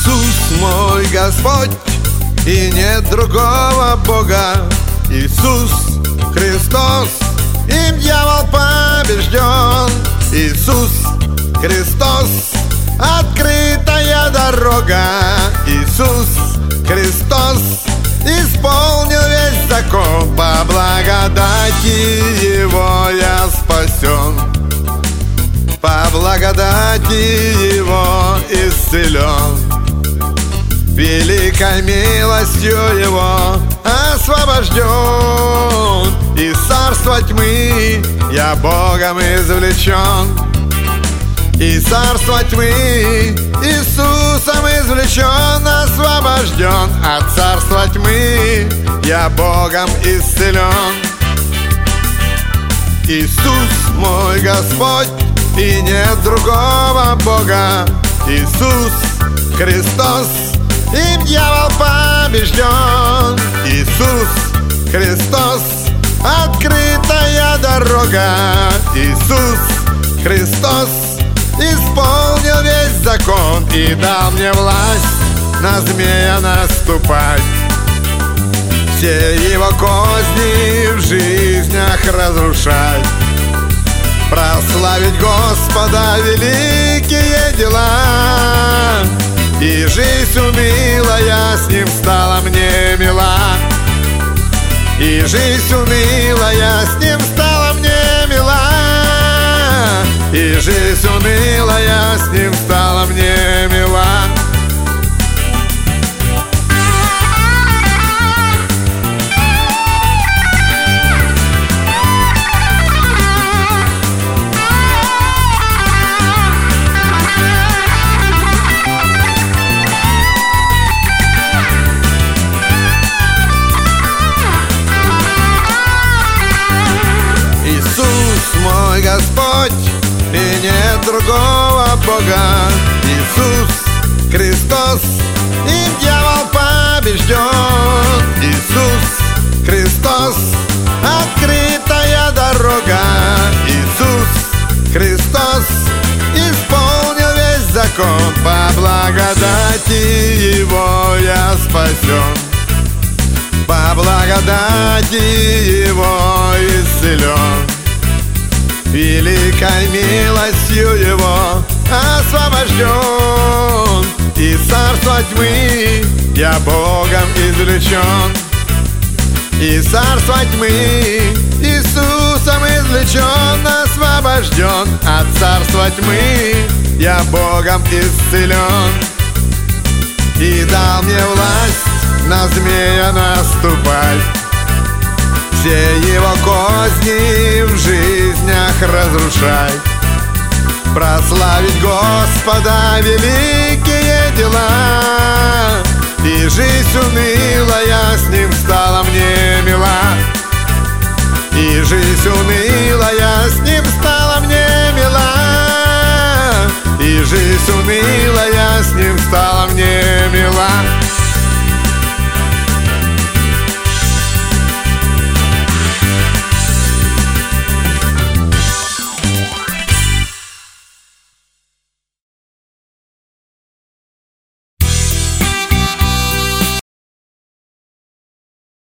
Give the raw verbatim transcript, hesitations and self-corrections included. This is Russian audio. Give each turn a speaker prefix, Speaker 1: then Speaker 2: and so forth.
Speaker 1: Иисус мой Господь, и нет другого Бога. Иисус Христос, им дьявол побежден. Иисус Христос, открытая дорога. Иисус Христос исполнил весь закон. По благодати Его я спасен, по благодати Его исцелен. Великой милостью Его освобожден. Из царства тьмы я Богом извлечен. Из царства тьмы Иисусом извлечен, освобожден. От царства тьмы я Богом исцелен. Иисус мой Господь, и нет другого Бога. Иисус Христос, им дьявол побежден. Иисус Христос, открытая дорога. Иисус Христос исполнил весь закон и дал мне власть на змея наступать. Все его козни в жизнях разрушать. Прославить Господа великие дела. И жизнь унылая с ним стала мне мила. И жизнь унылая с ним стала мне мила. И жизнь унылая с ним стала мне мила. Иисус мой Господь, и нет другого Бога. Иисус Христос, им дьявол побежден. Иисус Христос, открытая дорога. Иисус Христос исполнил весь закон. По благодати Его я спасен, по благодати Его исцелен. Великой милостью Его освобожден. Из царства тьмы я Богом извлечен. Из царства тьмы Иисусом извлечен, освобожден. От царства тьмы я Богом исцелен. И дал мне власть на змея наступать. Все его козни в жизнях разрушать. Прославить Господа великие дела. И жизнь унылая с ним стала мне мила. И жизнь унылая с ним стала мне мила. И жизнь унылая с ним стала